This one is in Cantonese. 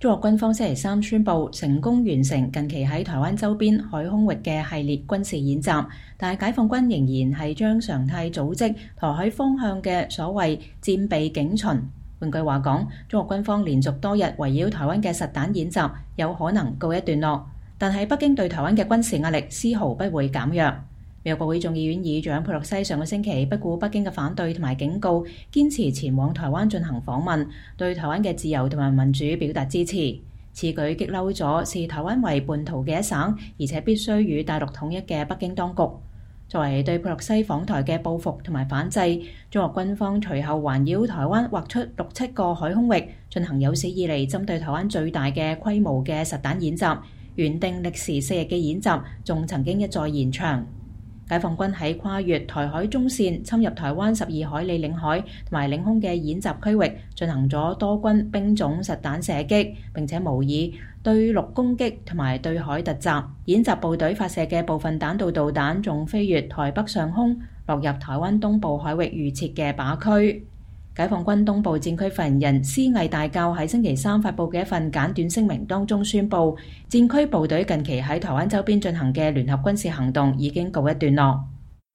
中國軍方星期三宣布成功完成近期喺台灣周邊海空域嘅系列軍事演習，但係解放軍仍然係將常態組織台海方向嘅所謂戰備警巡。換句話講，中國軍方連續多日圍繞台灣嘅實彈演習有可能告一段落，但係北京對台灣嘅軍事壓力絲毫不會減弱。美國國會眾議院議長佩洛西上個星期不顧北京嘅反對同埋警告，堅持前往台灣進行訪問，對台灣嘅自由同埋民主表達支持。此舉激嬲咗視台灣為叛徒嘅一省，而且必須與大陸統一嘅北京當局。作為對佩洛西訪台嘅報復同埋反制，中國軍方隨後環繞台灣劃出6-7個海空域，進行有史以嚟針對台灣最大嘅規模嘅實彈演習。原定歷時4日嘅演習，仲曾經一再延長。解放軍喺跨越台海中線，侵入台灣12海里領海同埋領空嘅演習區域，進行咗多軍兵種實彈射擊，並且模擬對陸攻擊同埋對海突襲。演習部隊發射嘅部分彈道導彈仲飛越台北上空，落入台灣東部海域預設嘅靶區。解放軍東部戰區發言人施毅大校喺星期三發布嘅一份簡短聲明當中宣布，戰區部隊近期喺台灣周邊進行嘅聯合軍事行動已經告一段落。